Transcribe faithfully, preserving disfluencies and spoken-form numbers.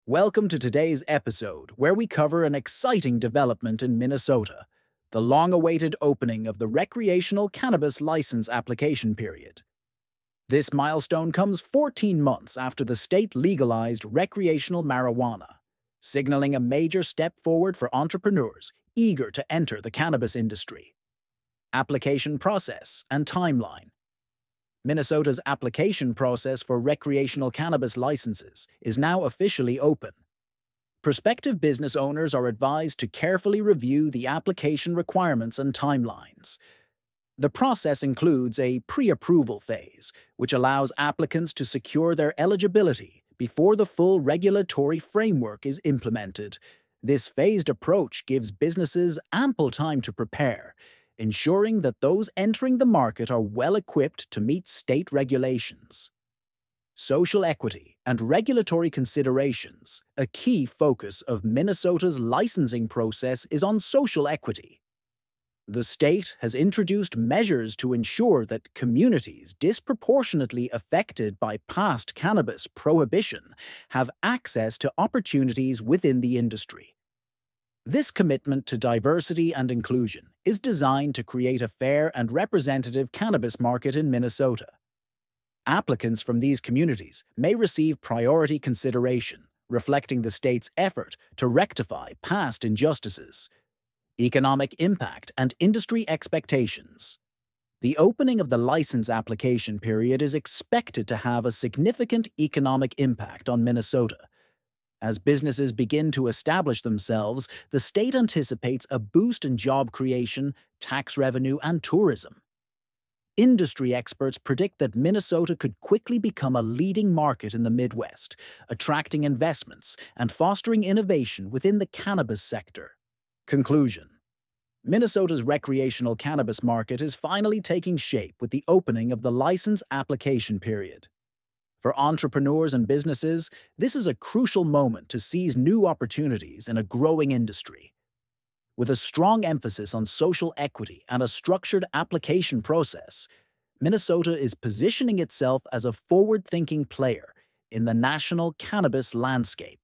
Welcome to today's episode, where we cover an exciting development in Minnesota, the long-awaited opening of the recreational cannabis license application period. This milestone comes fourteen months after the state legalized recreational marijuana, signaling a major step forward for entrepreneurs eager to enter the cannabis industry. Application process and timeline. Minnesota's application process for recreational cannabis licenses is now officially open. Prospective business owners are advised to carefully review the application requirements and timelines. The process includes a pre-approval phase, which allows applicants to secure their eligibility before the full regulatory framework is implemented. This phased approach gives businesses ample time to prepare, ensuring that those entering the market are well-equipped to meet state regulations. Social equity and regulatory considerations. A key focus of Minnesota's licensing process is on social equity. The state has introduced measures to ensure that communities disproportionately affected by past cannabis prohibition have access to opportunities within the industry. This commitment to diversity and inclusion is designed to create a fair and representative cannabis market in Minnesota. Applicants from these communities may receive priority consideration, reflecting the state's effort to rectify past injustices. Economic impact and industry expectations. The opening of the license application period is expected to have a significant economic impact on Minnesota. As businesses begin to establish themselves, the state anticipates a boost in job creation, tax revenue, and tourism. Industry experts predict that Minnesota could quickly become a leading market in the Midwest, attracting investments and fostering innovation within the cannabis sector. Conclusion: Minnesota's recreational cannabis market is finally taking shape with the opening of the license application period. For entrepreneurs and businesses, this is a crucial moment to seize new opportunities in a growing industry. With a strong emphasis on social equity and a structured application process, Minnesota is positioning itself as a forward-thinking player in the national cannabis landscape.